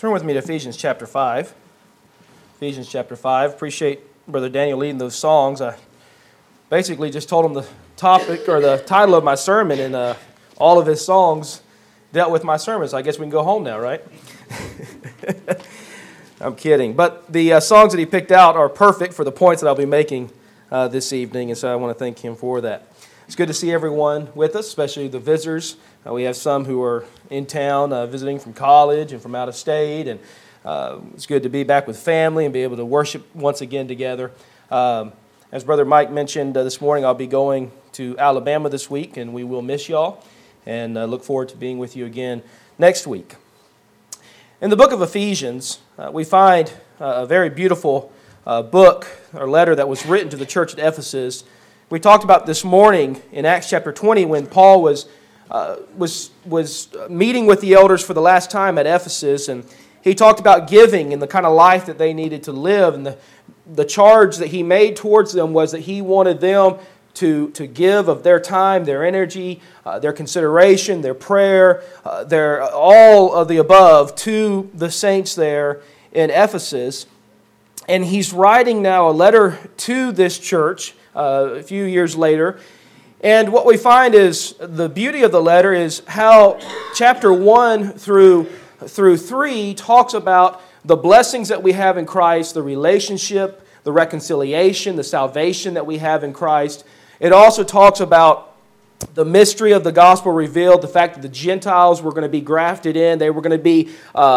Turn with me to Ephesians chapter 5. Ephesians chapter 5. Appreciate Brother Daniel leading those songs. I basically just told him the topic or the title of my sermon, and all of his songs dealt with my sermon. So I guess we can go home now, right? I'm kidding. But the songs that he picked out are perfect for the points that I'll be making this evening, and so I want to thank him for that. It's good to see everyone with us, especially the visitors. We have some who are in town visiting from college and from out of state, and it's good to be back with family and be able to worship once again together. As Brother Mike mentioned this morning, I'll be going to Alabama this week, and we will miss y'all, and look forward to being with you again next week. In the book of Ephesians, we find a very beautiful book or letter that was written to the church at Ephesus. We talked about this morning in Acts chapter 20 when Paul was meeting with the elders for the last time at Ephesus, and he talked about giving and the kind of life that they needed to live, and the charge that he made towards them was that he wanted them to give of their time, their energy, their consideration, their prayer, their all of the above to the saints there in Ephesus. And he's writing now a letter to this church a few years later. And what we find is the beauty of the letter is how chapter 1 through 3 talks about the blessings that we have in Christ, the relationship, the reconciliation, the salvation that we have in Christ. It also talks about the mystery of the gospel revealed, the fact that the Gentiles were going to be grafted in. They were going to be,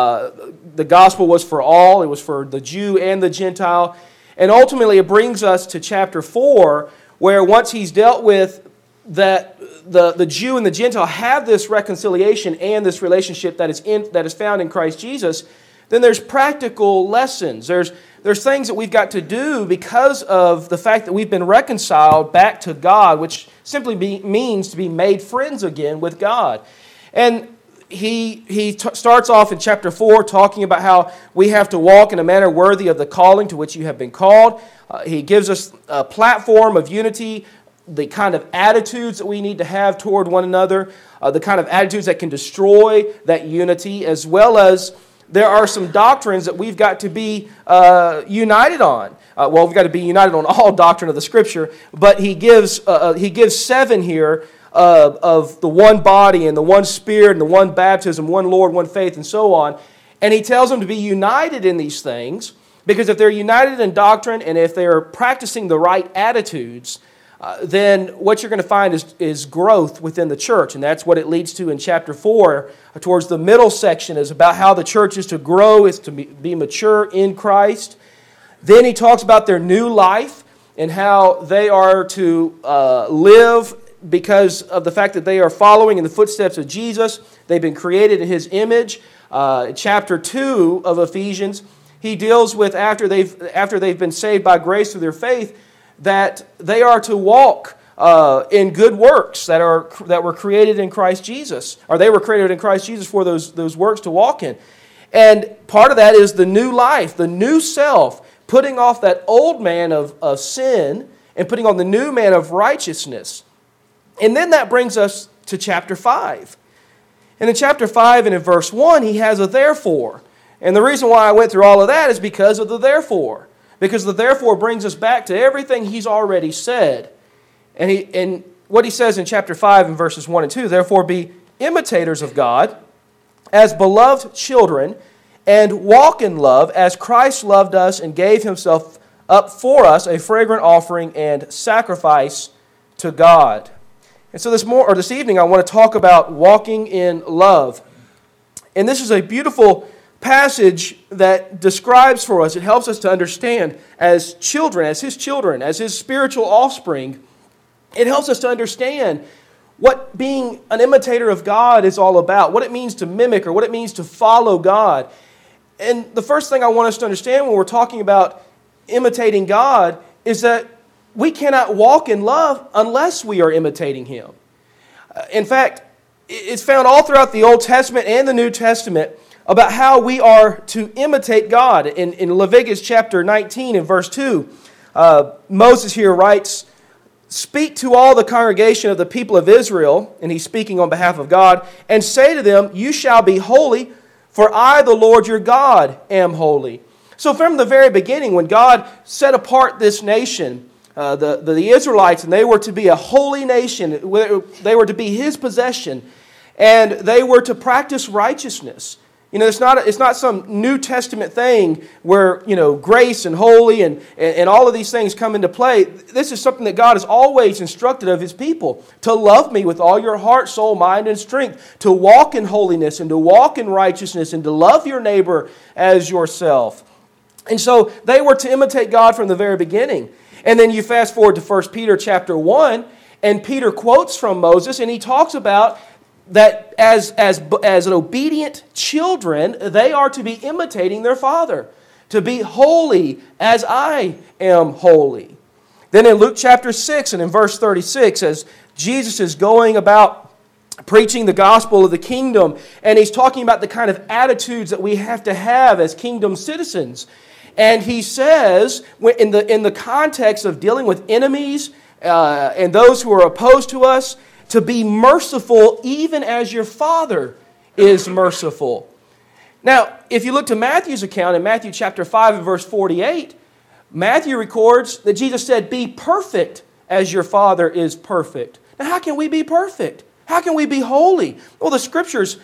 the gospel was for all. It was for the Jew and the Gentile. And ultimately it brings us to chapter 4, where once he's dealt with that the Jew and the Gentile have this reconciliation and this relationship that is found in Christ Jesus, then there's practical lessons. There's things that we've got to do because of the fact that we've been reconciled back to God, which simply means to be made friends again with God. And he starts off in chapter 4 talking about how we have to walk in a manner worthy of the calling to which you have been called. He gives us a platform of unity, the kind of attitudes that we need to have toward one another, the kind of attitudes that can destroy that unity, as well as there are some doctrines that we've got to be united on. We've got to be united on all doctrine of the Scripture, but he gives 7 here of the one body and the one Spirit and the one baptism, one Lord, one faith, and so on. And he tells them to be united in these things, because if they're united in doctrine and if they're practicing the right attitudes, then what you're going to find is growth within the church. And that's what it leads to in chapter 4. Towards the middle section is about how the church is to grow, is to be mature in Christ. Then he talks about their new life and how they are to live because of the fact that they are following in the footsteps of Jesus. They've been created in His image. Chapter 2 of Ephesians, he deals with after they've been saved by grace through their faith, that they are to walk in good works that were created in Christ Jesus, or they were created in Christ Jesus for those works to walk in. And part of that is the new life, the new self, putting off that old man of sin and putting on the new man of righteousness. And then that brings us to chapter 5. And in chapter 5 and in verse 1, he has a therefore. And the reason why I went through all of that is because of the therefore. Because the therefore brings us back to everything he's already said. And what he says in chapter 5 and verses 1 and 2, therefore be imitators of God as beloved children, and walk in love as Christ loved us and gave himself up for us, a fragrant offering and sacrifice to God. And so this evening I want to talk about walking in love. And this is a beautiful passage that describes for us, it helps us to understand as children, as His children, as His spiritual offspring, it helps us to understand what being an imitator of God is all about, what it means to mimic or what it means to follow God. And the first thing I want us to understand when we're talking about imitating God is that we cannot walk in love unless we are imitating Him. In fact, it's found all throughout the Old Testament and the New Testament about how we are to imitate God. In Leviticus chapter 19 and verse 2, Moses here writes, "Speak to all the congregation of the people of Israel," and he's speaking on behalf of God, "and say to them, you shall be holy, For I, the Lord your God, am holy. So from the very beginning, when God set apart this nation, the Israelites, and they were to be a holy nation, they were to be His possession, and they were to practice righteousness. You know, it's not some New Testament thing where, you know, grace and holy and all of these things come into play. This is something that God has always instructed of His people. To love me with all your heart, soul, mind, and strength. To walk in holiness and to walk in righteousness and to love your neighbor as yourself. And so they were to imitate God from the very beginning. And then you fast forward to 1 Peter chapter 1, and Peter quotes from Moses, and he talks about that as an obedient children, they are to be imitating their father, to be holy as I am holy. Then in Luke chapter 6 and in verse 36, as Jesus is going about preaching the gospel of the kingdom, and He's talking about the kind of attitudes that we have to have as kingdom citizens. And He says, in the context of dealing with enemies and those who are opposed to us, to be merciful even as your Father is merciful. Now, if you look to Matthew's account in Matthew chapter 5 and verse 48, Matthew records that Jesus said, be perfect as your Father is perfect. Now, how can we be perfect? How can we be holy? Well, the Scriptures,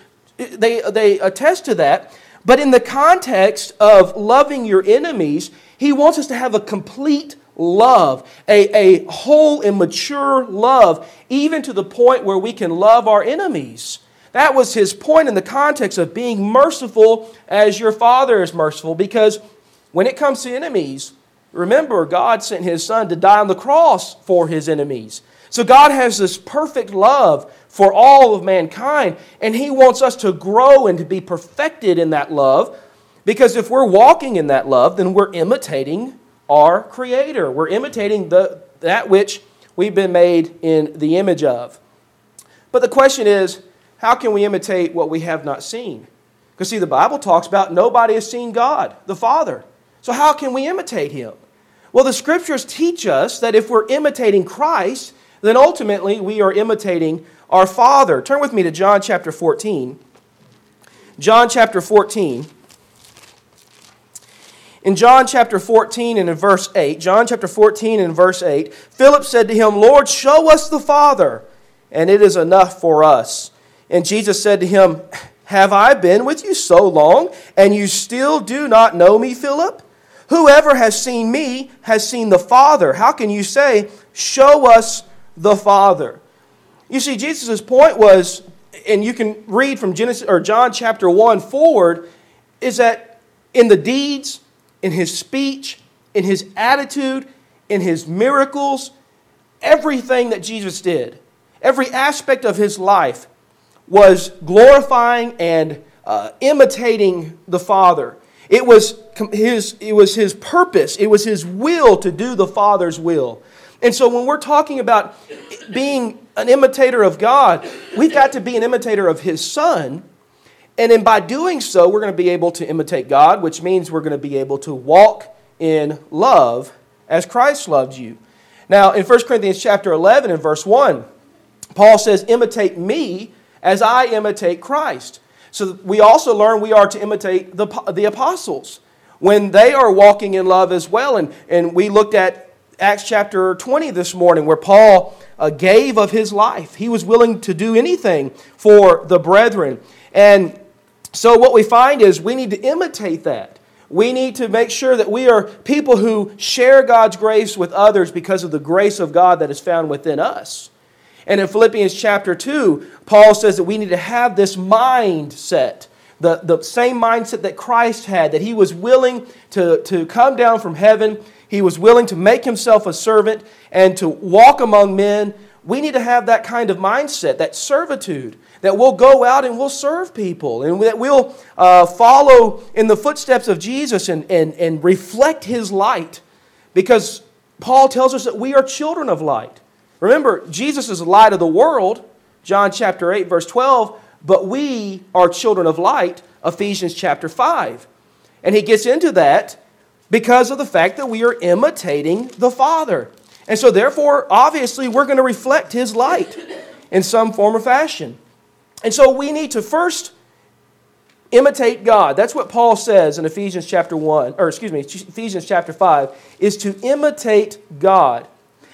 they attest to that. But in the context of loving your enemies, He wants us to have a complete love, a whole and mature love, even to the point where we can love our enemies. That was His point in the context of being merciful as your Father is merciful, because when it comes to enemies, remember, God sent His Son to die on the cross for His enemies. So God has this perfect love for all of mankind, and He wants us to grow and to be perfected in that love, because if we're walking in that love, then we're imitating our Creator. We're imitating that which we've been made in the image of. But the question is, how can we imitate what we have not seen? Because see, the Bible talks about nobody has seen God, the Father. So how can we imitate Him? Well, the Scriptures teach us that if we're imitating Christ, then ultimately we are imitating our Father. Turn with me to John chapter 14. John chapter 14. In John chapter 14 and in verse 8, John chapter 14 and verse 8, Philip said to Him, Lord, show us the Father, and it is enough for us. And Jesus said to him, have I been with you so long, and you still do not know me, Philip? Whoever has seen me has seen the Father. How can you say, show us the Father? You see, Jesus' point was, and you can read from John chapter 1 forward, is that in the deeds, in His speech, in His attitude, in His miracles, everything that Jesus did, every aspect of His life was glorifying and imitating the Father. It was His purpose, it was His will to do the Father's will. And so when we're talking about being an imitator of God, we've got to be an imitator of His Son. And then by doing so, we're going to be able to imitate God, which means we're going to be able to walk in love as Christ loved you. Now, in 1 Corinthians chapter 11 and verse 1, Paul says, imitate me as I imitate Christ. So we also learn we are to imitate the apostles when they are walking in love as well. And we looked at Acts chapter 20 this morning, where Paul gave of his life. He was willing to do anything for the brethren. And so what we find is we need to imitate that. We need to make sure that we are people who share God's grace with others because of the grace of God that is found within us. And in Philippians chapter 2, Paul says that we need to have this mindset, the same mindset that Christ had, that He was willing to come down from heaven. He was willing to make Himself a servant and to walk among men. We need to have that kind of mindset, that servitude, that we'll go out and we'll serve people, and that we'll follow in the footsteps of Jesus and reflect His light. Because Paul tells us that we are children of light. Remember, Jesus is the light of the world, John chapter 8, verse 12, but we are children of light, Ephesians chapter 5. And he gets into that because of the fact that we are imitating the Father. And so therefore, obviously, we're going to reflect His light in some form or fashion. And so we need to first imitate God. That's what Paul says in Ephesians chapter 1, or excuse me, Ephesians chapter 5, is to imitate God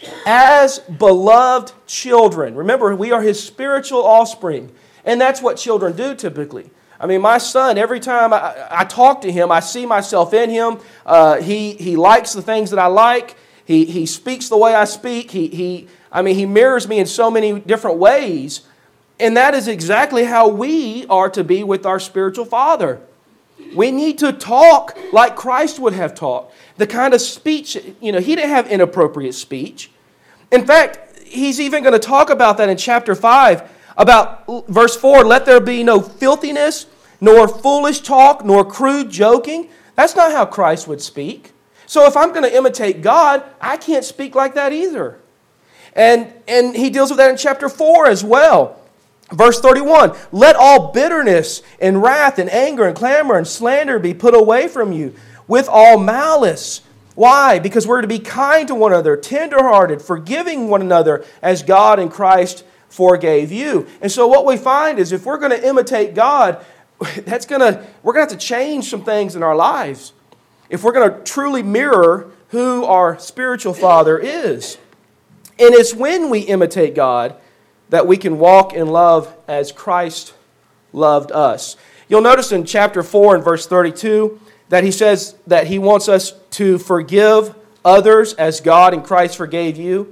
as beloved children. Remember, we are His spiritual offspring, and that's what children do typically. I mean, my son, every time I talk to him, I see myself in him. He likes the things that I like. He speaks the way I speak. He mirrors me in so many different ways. And that is exactly how we are to be with our spiritual father. We need to talk like Christ would have talked. The kind of speech, He didn't have inappropriate speech. In fact, He's even going to talk about that in chapter 5, about verse 4, let there be no filthiness, nor foolish talk, nor crude joking. That's not how Christ would speak. So if I'm going to imitate God, I can't speak like that either. And He deals with that in chapter 4 as well. Verse 31, let all bitterness and wrath and anger and clamor and slander be put away from you with all malice. Why? Because we're to be kind to one another, tenderhearted, forgiving one another as God in Christ forgave you. And so what we find is if we're going to imitate God, we're going to have to change some things in our lives if we're going to truly mirror who our spiritual father is. And it's when we imitate God that we can walk in love as Christ loved us. You'll notice in chapter 4 and verse 32 that He says that He wants us to forgive others as God in Christ forgave you.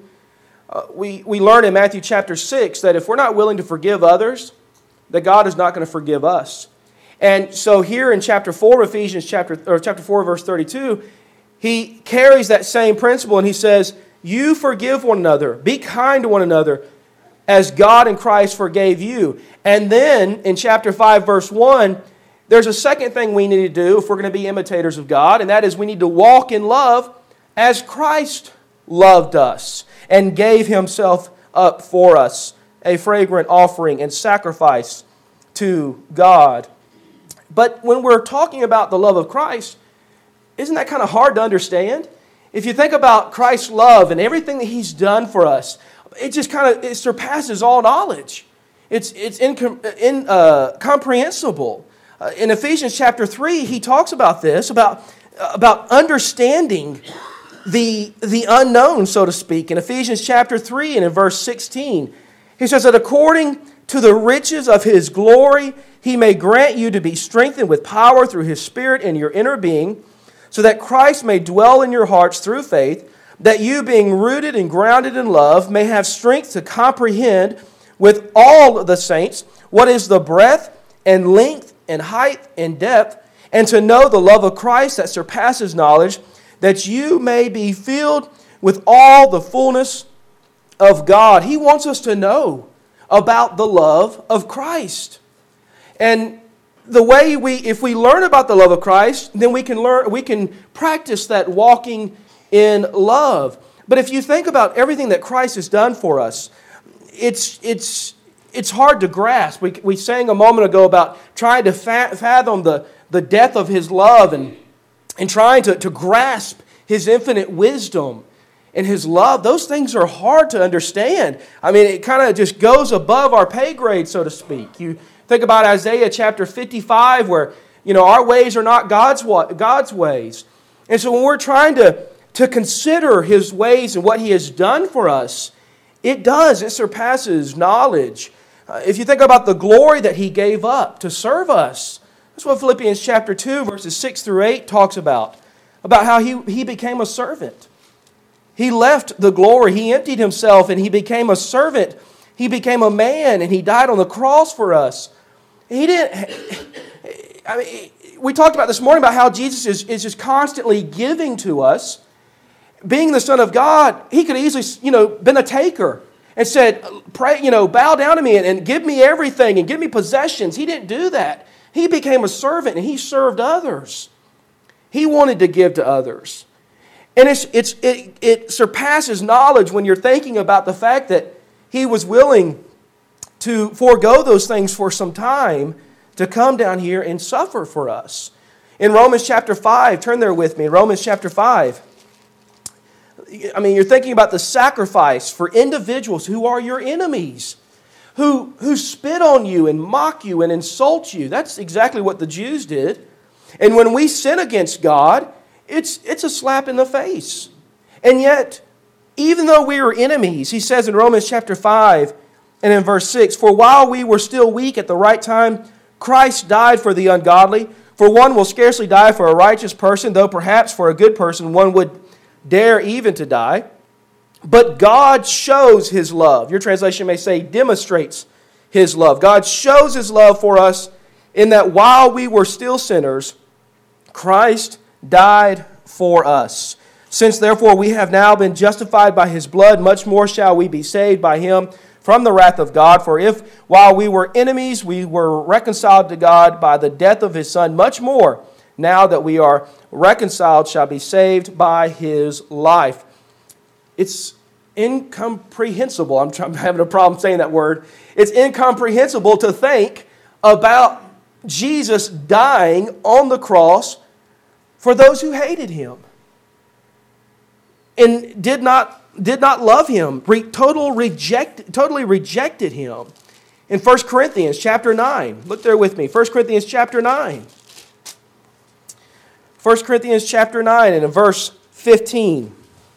We learn in Matthew chapter 6 that if we're not willing to forgive others, that God is not going to forgive us. And so here in chapter 4 of Ephesians, chapter 4 verse 32, He carries that same principle and He says, you forgive one another, be kind to one another, as God in Christ forgave you. And then in chapter 5, verse 1, there's a second thing we need to do if we're going to be imitators of God, and that is we need to walk in love as Christ loved us and gave Himself up for us, a fragrant offering and sacrifice to God. But when we're talking about the love of Christ, isn't that kind of hard to understand? If you think about Christ's love and everything that He's done for us, it surpasses all knowledge. It's incomprehensible. In Ephesians chapter 3, he talks about this, about understanding the unknown, so to speak. In Ephesians chapter 3 and in verse 16, he says that according to the riches of His glory, He may grant you to be strengthened with power through His Spirit in your inner being, so that Christ may dwell in your hearts through faith, that you, being rooted and grounded in love, may have strength to comprehend with all the saints what is the breadth and length and height and depth, and to know the love of Christ that surpasses knowledge, that you may be filled with all the fullness of God. He wants us to know about the love of Christ. And the way if we learn about the love of Christ, then we can practice that walking in love. But if you think about everything that Christ has done for us, it's hard to grasp. We sang a moment ago about trying to fathom the depth of His love and trying to grasp His infinite wisdom and His love. Those things are hard to understand. I mean, it kind of just goes above our pay grade, so to speak. You think about Isaiah chapter 55 where, our ways are not God's ways. And so when we're trying to consider His ways and what He has done for us, it surpasses knowledge. If you think about the glory that He gave up to serve us, that's what Philippians chapter 2 verses 6 through 8 talks about how He became a servant. He left the glory, He emptied Himself, and He became a servant. He became a man, and He died on the cross for us. We talked about this morning about how Jesus is just constantly giving to us. Being the Son of God, He could easily, been a taker and said, pray, bow down to me and give me everything and give me possessions. He didn't do that. He became a servant and He served others. He wanted to give to others. And it surpasses knowledge when you're thinking about the fact that He was willing to forego those things for some time to come down here and suffer for us. In Romans chapter 5, turn there with me, in Romans chapter 5. You're thinking about the sacrifice for individuals who are your enemies, who spit on you and mock you and insult you. That's exactly what the Jews did. And when we sin against God, it's a slap in the face. And yet, even though we are enemies, he says in Romans chapter 5 and in verse 6, "For while we were still weak at the right time, Christ died for the ungodly. For one will scarcely die for a righteous person, though perhaps for a good person one would dare even to die. But God shows His love." Your translation may say demonstrates His love. God shows His love for us in that while we were still sinners, Christ died for us. "Since therefore we have now been justified by His blood, much more shall we be saved by Him from the wrath of God. For if, while we were enemies, we were reconciled to God by the death of His Son, much more, now that we are reconciled, shall be saved by His life." It's incomprehensible. I'm having a problem saying that word. It's incomprehensible to think about Jesus dying on the cross for those who hated Him and did not love Him, totally rejected Him. In 1 Corinthians chapter 9, look there with me, 1 Corinthians chapter 9. 1 Corinthians chapter 9 and in verse 15.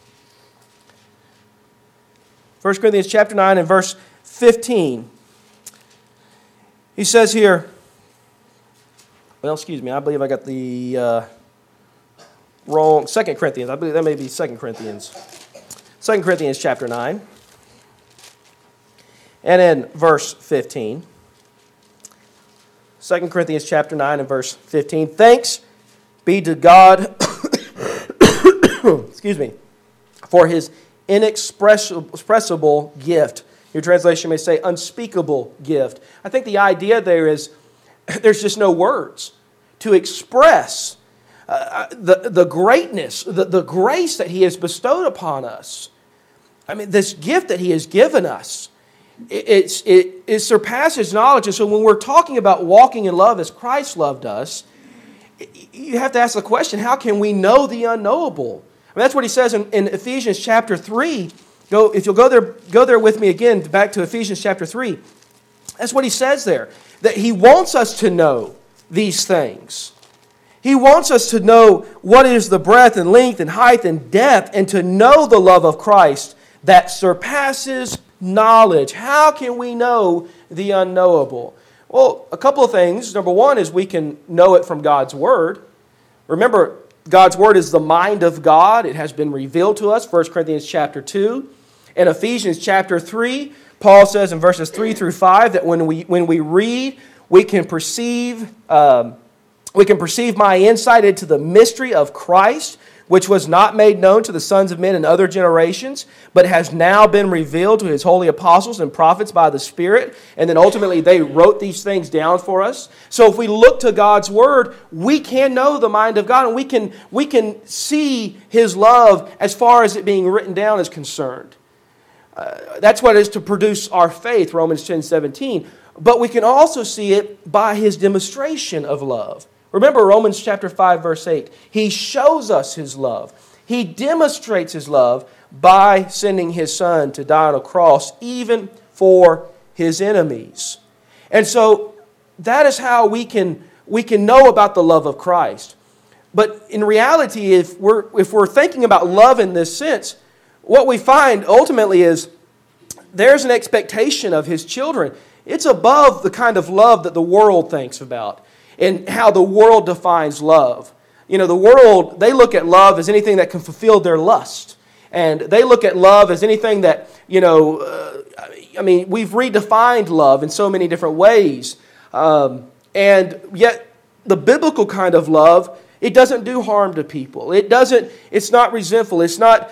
1 Corinthians chapter 9 and verse 15. He says here, well, excuse me, I believe I got the wrong, 2 Corinthians. I believe that may be 2 Corinthians. 2 Corinthians chapter 9 and in verse 15. 2 Corinthians chapter 9 and verse 15. "Thanks be to God excuse me, for His inexpressible gift." Your translation may say unspeakable gift. I think the idea there is there's just no words to express the greatness, the grace that He has bestowed upon us. I mean, this gift that He has given us, it surpasses knowledge. And so when we're talking about walking in love as Christ loved us, you have to ask the question, how can we know the unknowable? I mean, that's what he says in Ephesians chapter 3. If you'll go there with me again, back to Ephesians chapter 3. That's what he says there, that He wants us to know these things. He wants us to know what is the breadth and length and height and depth, and to know the love of Christ that surpasses knowledge. How can we know the unknowable? Well, a couple of things. Number one is we can know it from God's Word. Remember, God's Word is the mind of God. It has been revealed to us, 1 Corinthians chapter 2. In Ephesians chapter 3, Paul says in verses 3 through 5 that when we read, we can perceive my insight into the mystery of Christ, which was not made known to the sons of men in other generations, but has now been revealed to His holy apostles and prophets by the Spirit. And then ultimately they wrote these things down for us. So if we look to God's Word, we can know the mind of God, and we can see His love as far as it being written down is concerned. That's what it is to produce our faith, Romans 10:17. But we can also see it by His demonstration of love. Remember Romans chapter 5, verse 8. He shows us His love. He demonstrates His love by sending His Son to die on a cross, even for His enemies. And so that is how we can know about the love of Christ. But in reality, if we're thinking about love in this sense, what we find ultimately is there's an expectation of His children. It's above the kind of love that the world thinks about and how the world defines love. You know, the world, they look at love as anything that can fulfill their lust. And they look at love as anything that, we've redefined love in so many different ways. And yet, the biblical kind of love, it doesn't do harm to people. It's not resentful. It's not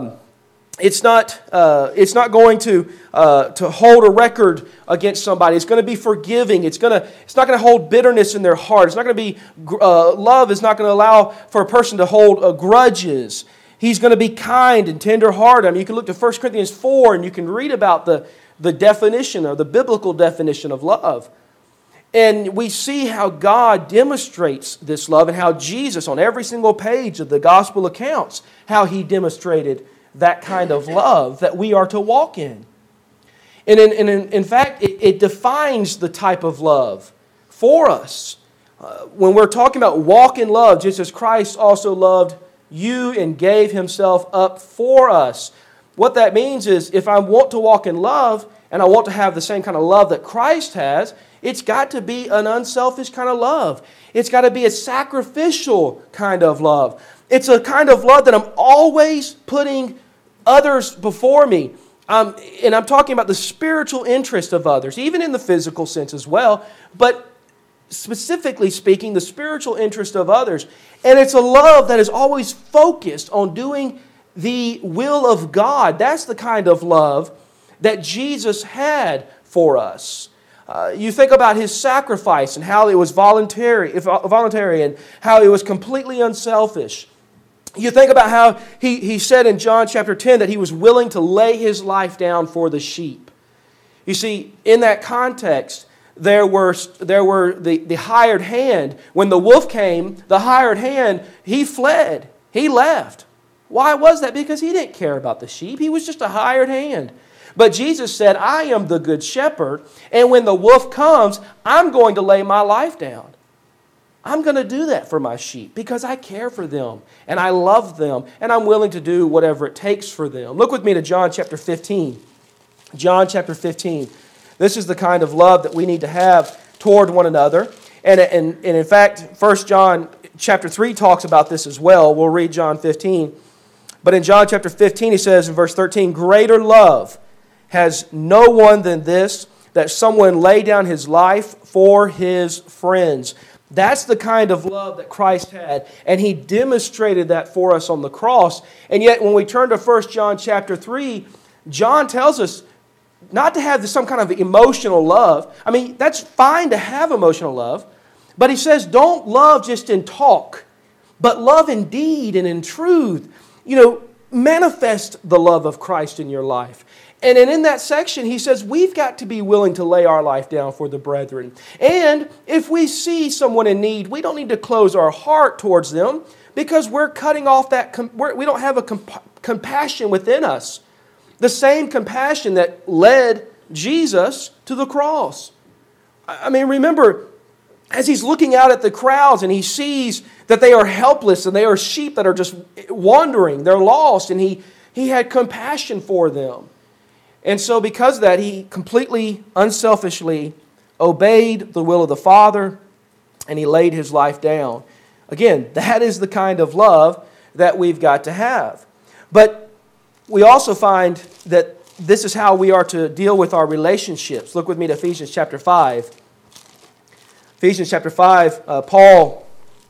going to hold a record against somebody. It's going to be forgiving. It's not going to hold bitterness in their heart. It's not going to be love is not going to allow for a person to hold grudges. He's going to be kind and tender-hearted. I mean, you can look to 1 Corinthians 4 and you can read about the definition or the biblical definition of love. And we see how God demonstrates this love and how Jesus, on every single page of the gospel accounts, how He demonstrated that kind of love that we are to walk in. And in fact, it defines the type of love for us. When we're talking about walk in love, just as Christ also loved you and gave himself up for us. What that means is if I want to walk in love and I want to have the same kind of love that Christ has, it's got to be an unselfish kind of love. It's got to be a sacrificial kind of love. It's a kind of love that I'm always putting others before me. And I'm talking about the spiritual interest of others, even in the physical sense as well, but specifically speaking, the spiritual interest of others. And it's a love that is always focused on doing the will of God. That's the kind of love that Jesus had for us. You think about his sacrifice and how it was voluntary and how it was completely unselfish. You think about how he said in John chapter 10 that he was willing to lay his life down for the sheep. You see, in that context, there were the hired hand. When the wolf came, the hired hand, he fled. He left. Why was that? Because he didn't care about the sheep. He was just a hired hand. But Jesus said, I am the good shepherd, and when the wolf comes, I'm going to lay my life down. I'm going to do that for my sheep because I care for them, and I love them, and I'm willing to do whatever it takes for them. Look with me to John chapter 15. John chapter 15. This is the kind of love that we need to have toward one another. And in fact, 1 John chapter 3 talks about this as well. We'll read John 15. But in John chapter 15, he says in verse 13, greater love has no one than this, that someone lay down his life for his friends. That's the kind of love that Christ had, and he demonstrated that for us on the cross. And yet when we turn to 1 John chapter 3, John tells us not to have some kind of emotional love. I mean, that's fine to have emotional love, but he says don't love just in talk, but love in deed and in truth. Manifest the love of Christ in your life. And in that section, he says we've got to be willing to lay our life down for the brethren. And if we see someone in need, we don't need to close our heart towards them because we're cutting off that, we don't have a compassion within us. The same compassion that led Jesus to the cross. I mean, remember, as he's looking out at the crowds and he sees that they are helpless and they are sheep that are just wandering, they're lost, and he had compassion for them. And so because of that, he completely, unselfishly obeyed the will of the Father and he laid his life down. Again, that is the kind of love that we've got to have. But we also find that this is how we are to deal with our relationships. Look with me to Ephesians chapter 5. Ephesians chapter 5, Paul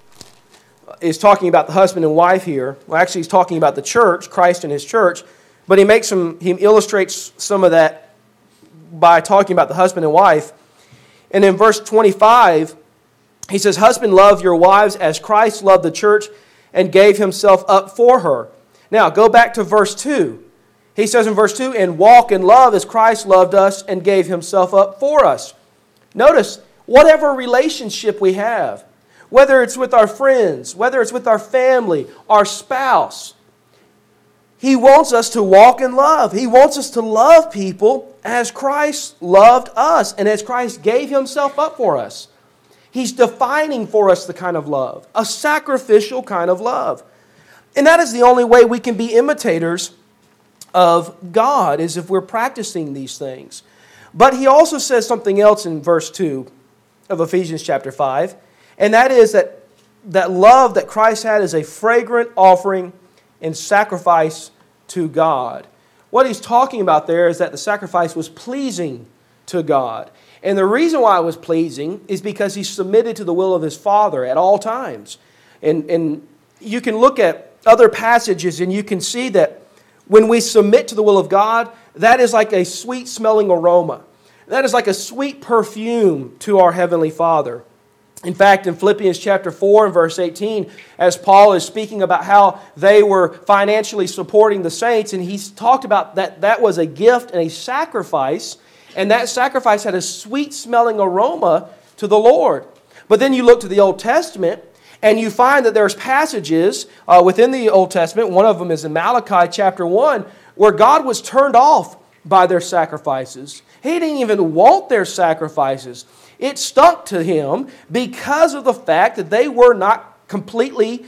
is talking about the husband and wife here. Well, actually, he's talking about the church, Christ and his church. But he illustrates some of that by talking about the husband and wife. And in verse 25, he says, husband, love your wives as Christ loved the church and gave himself up for her. Now, go back to verse 2. He says in verse 2, and walk in love as Christ loved us and gave himself up for us. Notice, whatever relationship we have, whether it's with our friends, whether it's with our family, our spouse, he wants us to walk in love. He wants us to love people as Christ loved us and as Christ gave himself up for us. He's defining for us the kind of love, a sacrificial kind of love. And that is the only way we can be imitators of God, is if we're practicing these things. But he also says something else in verse 2 of Ephesians chapter 5, and that is that love that Christ had is a fragrant offering and sacrifice to God. What he's talking about there is that the sacrifice was pleasing to God. And the reason why it was pleasing is because he submitted to the will of his Father at all times. And you can look at other passages and you can see that when we submit to the will of God, that is like a sweet-smelling aroma. That is like a sweet perfume to our Heavenly Father. In fact, in Philippians chapter 4 and verse 18, as Paul is speaking about how they were financially supporting the saints, and he's talked about that was a gift and a sacrifice, and that sacrifice had a sweet-smelling aroma to the Lord. But then you look to the Old Testament, and you find that there's passages within the Old Testament, one of them is in Malachi chapter 1, where God was turned off by their sacrifices. He didn't even want their sacrifices. It stuck to him because of the fact that they were not completely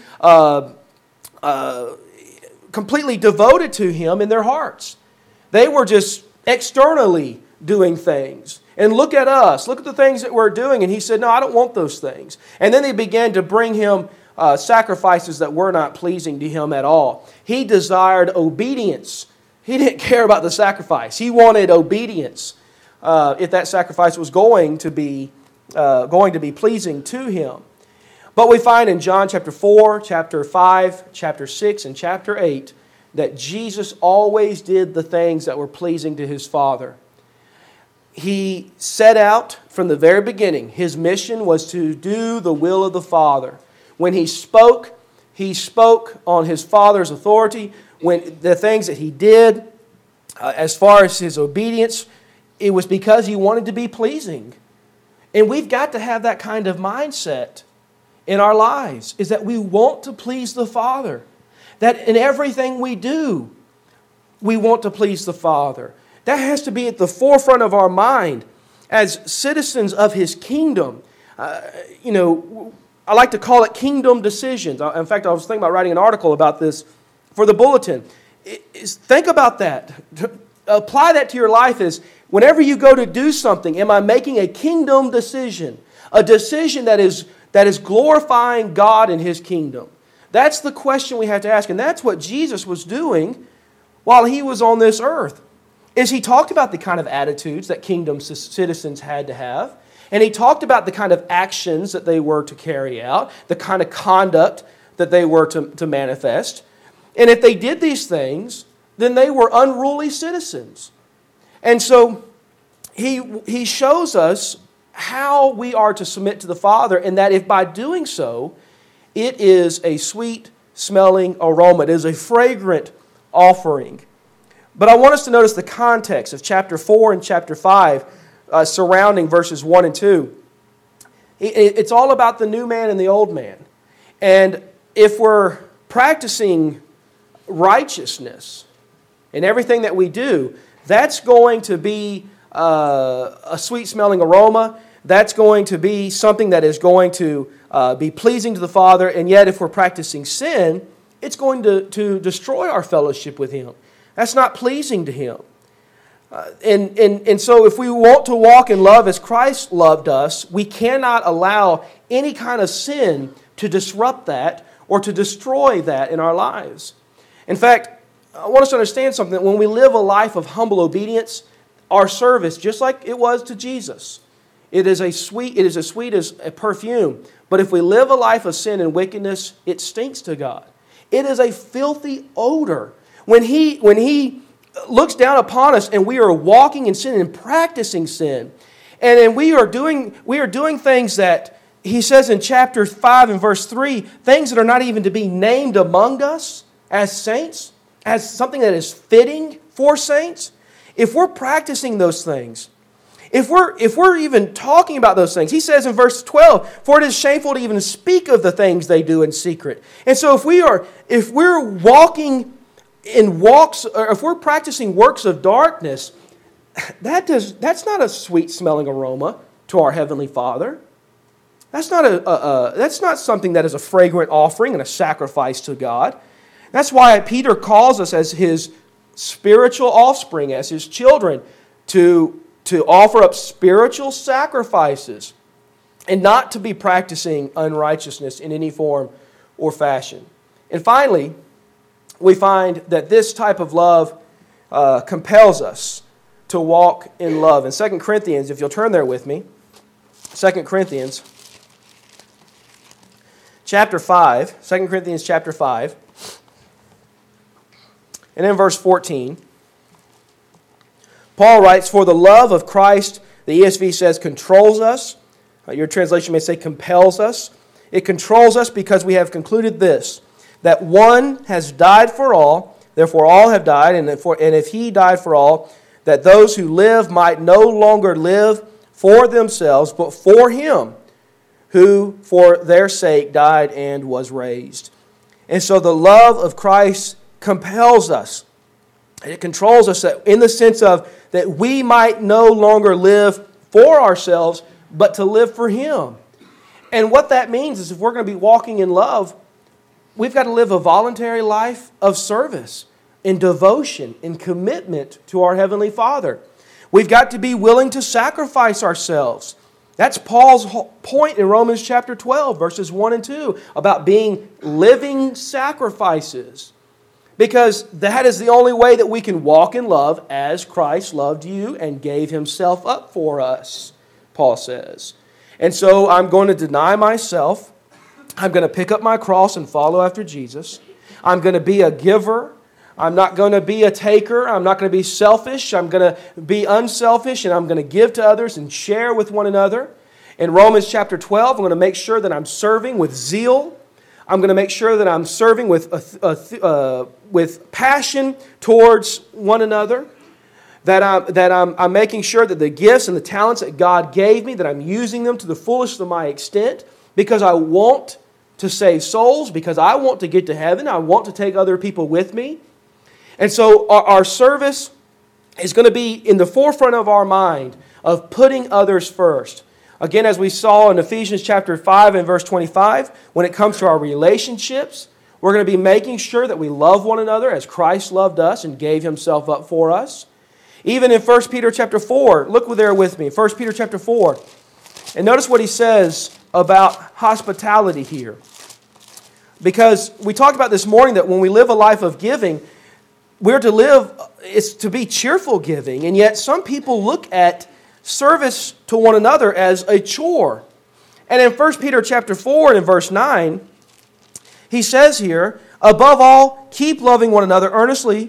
devoted to him in their hearts. They were just externally doing things. And look at us. Look at the things that we're doing. And he said, no, I don't want those things. And then they began to bring him sacrifices that were not pleasing to him at all. He desired obedience. He didn't care about the sacrifice. He wanted obedience if that sacrifice was going to be pleasing to him. But we find in John chapter 4, chapter 5, chapter 6, and chapter 8 that Jesus always did the things that were pleasing to his Father. He set out from the very beginning. His mission was to do the will of the Father. When he spoke on his Father's authority. When the things that he did, as far as his obedience, it was because he wanted to be pleasing. And we've got to have that kind of mindset in our lives, is that we want to please the Father. That in everything we do, we want to please the Father. That has to be at the forefront of our mind as citizens of His kingdom. I like to call it kingdom decisions. In fact, I was thinking about writing an article about this for the bulletin. Think about that. Apply that to your life as whenever you go to do something, am I making a kingdom decision? A decision that is glorifying God and His kingdom. That's the question we have to ask. And that's what Jesus was doing while He was on this earth. Is He talked about the kind of attitudes that kingdom citizens had to have. And He talked about the kind of actions that they were to carry out, the kind of conduct that they were to manifest. And if they did these things, then they were unruly citizens. And so He shows us how we are to submit to the Father, and that if by doing so, it is a sweet-smelling aroma. It is a fragrant offering. But I want us to notice the context of chapter 4 and chapter 5 surrounding verses 1 and 2. It's all about the new man and the old man. And if we're practicing righteousness in everything that we do, that's going to be a sweet-smelling aroma. That's going to be something that is going to be pleasing to the Father. And yet, if we're practicing sin, it's going to destroy our fellowship with Him. That's not pleasing to Him. And so if we want to walk in love as Christ loved us, we cannot allow any kind of sin to disrupt that or to destroy that in our lives. In fact, I want us to understand something, that when we live a life of humble obedience, our service, just like it was to Jesus, it is as sweet as a perfume. But if we live a life of sin and wickedness, it stinks to God. It is a filthy odor. When He looks down upon us and we are walking in sin and practicing sin, and then we are doing things that He says in chapter 5 and verse 3, things that are not even to be named among us as saints, as something that is fitting for saints. If we're practicing those things, if we're even talking about those things, He says in verse 12, for it is shameful to even speak of the things they do in secret. And so if we're walking in walks, or if we're practicing works of darkness, that's not a sweet-smelling aroma to our Heavenly Father. That's not something that is a fragrant offering and a sacrifice to God. That's why Peter calls us as His spiritual offspring, as His children, to offer up spiritual sacrifices and not to be practicing unrighteousness in any form or fashion. And finally, we find that this type of love compels us to walk in love. In 2 Corinthians, if you'll turn there with me, 2 Corinthians chapter 5, 2 Corinthians chapter 5, and in verse 14, Paul writes, for the love of Christ, the ESV says, controls us. Your translation may say compels us. It controls us because we have concluded this, that one has died for all, therefore all have died, and if He died for all, that those who live might no longer live for themselves, but for Him who for their sake died and was raised. And so the love of Christ compels us. It controls us in the sense of that we might no longer live for ourselves, but to live for Him. And what that means is if we're going to be walking in love, we've got to live a voluntary life of service, in devotion, in commitment to our Heavenly Father. We've got to be willing to sacrifice ourselves. That's Paul's point in Romans chapter 12, verses 1 and 2, about being living sacrifices. Because that is the only way that we can walk in love as Christ loved you and gave Himself up for us, Paul says. And so I'm going to deny myself. I'm going to pick up my cross and follow after Jesus. I'm going to be a giver. I'm not going to be a taker. I'm not going to be selfish. I'm going to be unselfish, and I'm going to give to others and share with one another. In Romans chapter 12, I'm going to make sure that I'm serving with zeal. I'm going to make sure that I'm serving with passion towards one another. That I'm making sure that the gifts and the talents that God gave me, that I'm using them to the fullest of my extent, because I want to save souls, because I want to get to heaven. I want to take other people with me. And so our service is going to be in the forefront of our mind of putting others first. Again, as we saw in Ephesians chapter 5 and verse 25, when it comes to our relationships, we're going to be making sure that we love one another as Christ loved us and gave Himself up for us. Even in 1 Peter chapter 4, look there with me, 1 Peter chapter 4, and notice what he says about hospitality here. Because we talked about this morning that when we live a life of giving, we're to live, it's to be cheerful giving, and yet some people look at service to one another as a chore. And in 1 Peter chapter 4 and in verse 9, he says here, above all, keep loving one another earnestly,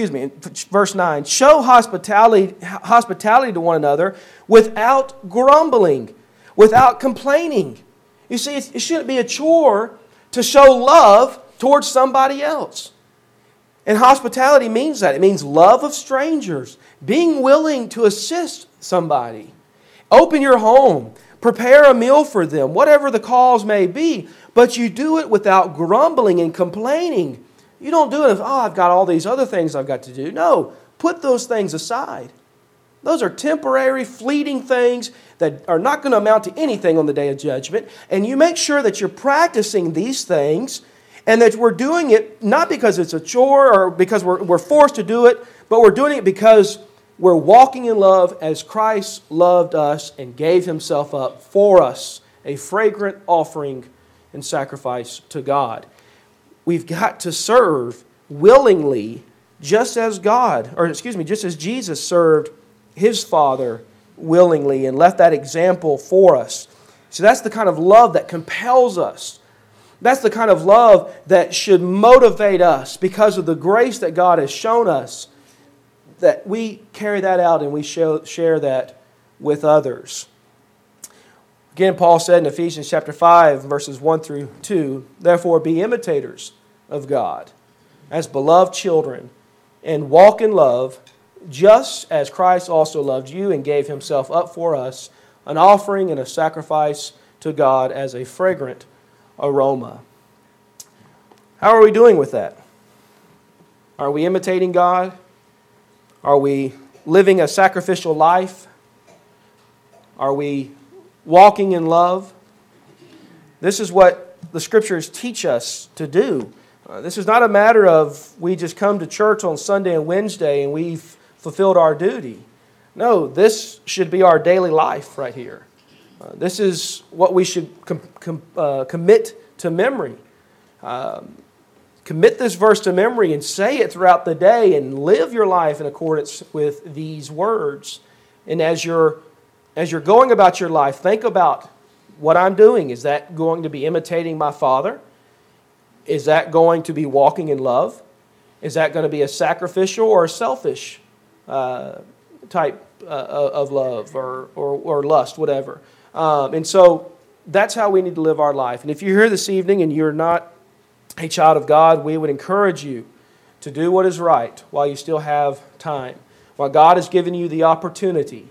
verse 9, show hospitality to one another without grumbling, without complaining. You see, it shouldn't be a chore to show love towards somebody else. And hospitality means that. It means love of strangers, being willing to assist somebody. Open your home, prepare a meal for them, whatever the cause may be, but you do it without grumbling and complaining. You don't do it as, I've got all these other things I've got to do. No, put those things aside. Those are temporary, fleeting things that are not going to amount to anything on the day of judgment. And you make sure that you're practicing these things and that we're doing it not because it's a chore or because we're forced to do it, but we're doing it because we're walking in love as Christ loved us and gave Himself up for us, a fragrant offering and sacrifice to God. We've got to serve willingly just as Jesus served His Father willingly and left that example for us. So that's the kind of love that compels us. That's the kind of love that should motivate us because of the grace that God has shown us, that we carry that out and we share that with others. Again, Paul said in Ephesians chapter 5, verses 1 through 2, therefore be imitators of God as beloved children and walk in love, just as Christ also loved you and gave Himself up for us, an offering and a sacrifice to God as a fragrant aroma. How are we doing with that? Are we imitating God? Are we living a sacrificial life? Are we walking in love? This is what the Scriptures teach us to do. This is not a matter of we just come to church on Sunday and Wednesday and we've fulfilled our duty. No, this should be our daily life right here. This is what we should commit to memory. Commit this verse to memory and say it throughout the day and live your life in accordance with these words. And as you're going about your life, think about what I'm doing. Is that going to be imitating my Father? Is that going to be walking in love? Is that going to be a sacrificial or a selfish type of love or lust, whatever? And so that's how we need to live our life. And if you're here this evening and you're not a child of God, we would encourage you to do what is right while you still have time. While God has given you the opportunity,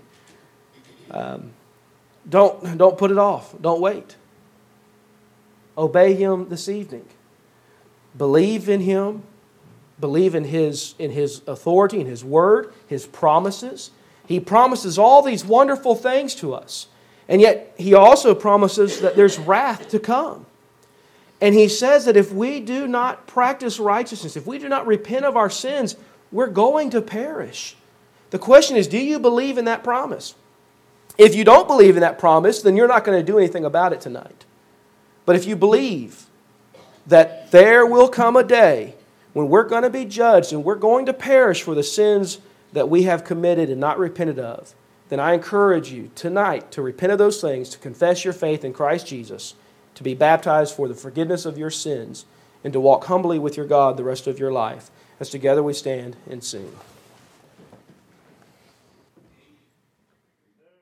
don't put it off. Don't wait. Obey Him this evening. Believe in Him. believe in His authority, in His Word, His promises. He promises all these wonderful things to us. And yet He also promises that there's wrath to come. And He says that if we do not practice righteousness, if we do not repent of our sins, we're going to perish. The question is, do you believe in that promise? If you don't believe in that promise, then you're not going to do anything about it tonight. But if you believe that there will come a day when we're going to be judged and we're going to perish for the sins that we have committed and not repented of, then I encourage you tonight to repent of those things, to confess your faith in Christ Jesus, to be baptized for the forgiveness of your sins, and to walk humbly with your God the rest of your life. As together we stand and sing.